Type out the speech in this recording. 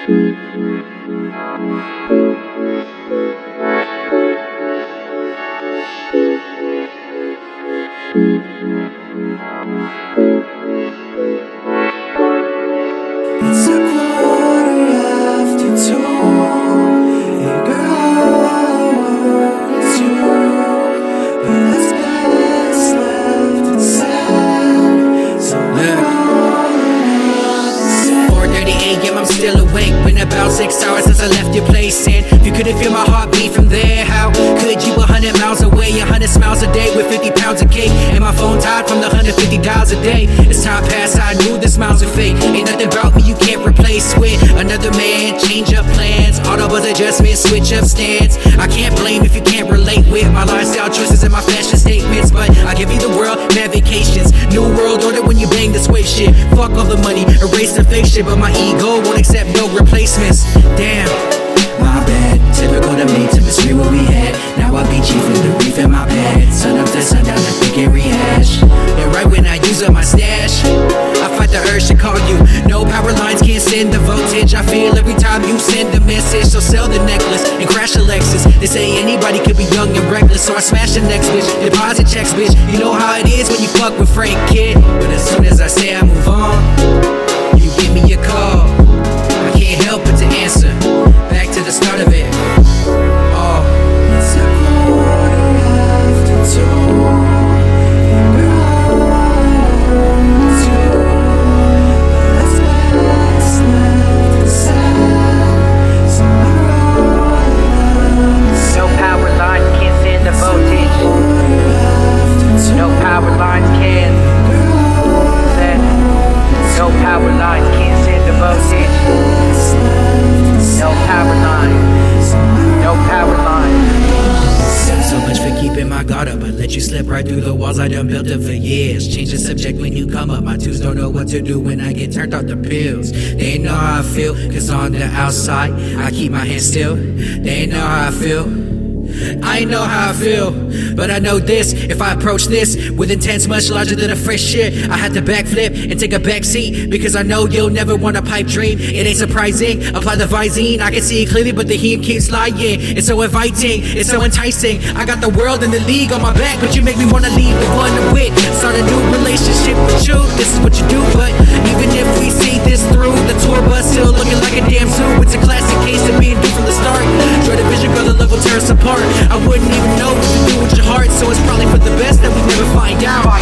It's a 2:15. Hey girl, I want you, but that's past left inside. So yeah. 4:30 a.m. I'm still awake. Been about 6 hours since I left your place. And if you couldn't feel my heartbeat from there, how could you? 100 miles away, 100 smiles a day with 50 pounds of cake. And my phone tied from the 150 dials a day. As time passed, I knew the smiles would fade. Ain't nothing about me you can't replace with another man. Change up plans, auto buzz adjustments, switch up stance. I can't blame if you can't relate with my lifestyle choices and my fashion statements. But I give you the world, mad vacations. New world order when you bang the sway shit. Fuck all the money, erase the fake shit. But my ego won't accept no replacements. Damn, my bad, typical to me to misread what we had. Now I be chief with the reef in my pad. Sun up to sundown, I think and rehash. And right when I use up my stash, I fight the urge to call you. No power lines can't send the voltage I feel every time you send a message. So sell the necklace and crash a Lexus. They say anybody could be young and reckless, so I smash the next bitch. Deposit checks, bitch. You know how it is when you fuck with Frank, kid. But as soon as I say I move on, you give me a call. I can't help but to answer. Back to the start of it. Oh. It's a 2:15. Girl, I want you, but that's past left inside. So No power lines can send the voltage. No power lines can. Said, no power lines can send the voltage. No power line. No power line. So much for keeping my guard up. I let you slip right through the walls I done built up for years. Change the subject when you come up. My twos don't know what to do when I get turned off the pills. They ain't know how I feel, cause on the outside I keep my hands still. They ain't know how I feel. I know how I feel, but I know this. If I approach this with intents much larger than a fresh shit, I had to backflip and take a back seat, because I know you'll never want a pipe dream. It ain't surprising, apply the Visine. I can see it clearly, but the heme keeps lying. It's so inviting, it's so enticing. I got the world and the league on my back, but you make me wanna leave the one I'm with. Start a new relationship with you, this is what you do. But even if we see this through, the tour bus still looking like a damn zoo. It's a classic case of being due from the start. Joy division, brother, love will tear us apart. I wouldn't even know what to do with your heart, so it's probably for the best that we never find out.